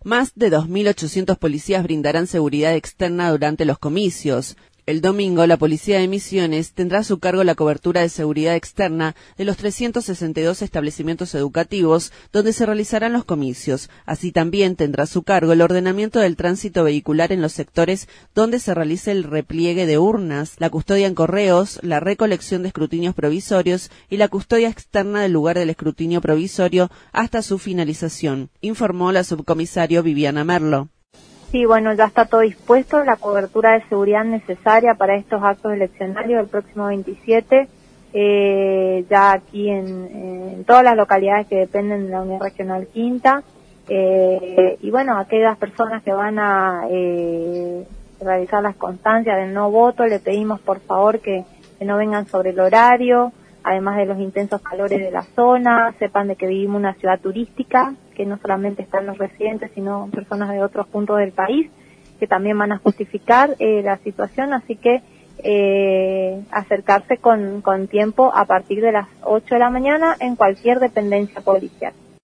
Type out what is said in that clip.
Más de 2.800 policías brindarán seguridad externa durante los comicios. El domingo, la Policía de Misiones tendrá a su cargo la cobertura de seguridad externa de los 362 establecimientos educativos donde se realizarán los comicios. Así también tendrá a su cargo el ordenamiento del tránsito vehicular en los sectores donde se realice el repliegue de urnas, la custodia en correos, la recolección de escrutinios provisorios y la custodia externa del lugar del escrutinio provisorio hasta su finalización, informó la subcomisario Viviana Merlo. Sí, bueno, ya está todo dispuesto, la cobertura de seguridad necesaria para estos actos eleccionarios del próximo 27, ya aquí en todas las localidades que dependen de la Unidad Regional Quinta, y bueno, aquellas personas que van a realizar las constancias del no voto, le pedimos por favor que no vengan sobre el horario, además de los intensos calores de la zona, sepan de que vivimos una ciudad turística, que no solamente están los residentes, sino personas de otros puntos del país, que también van a justificar la situación, así que acercarse con tiempo a partir de las 8 de la mañana en cualquier dependencia policial.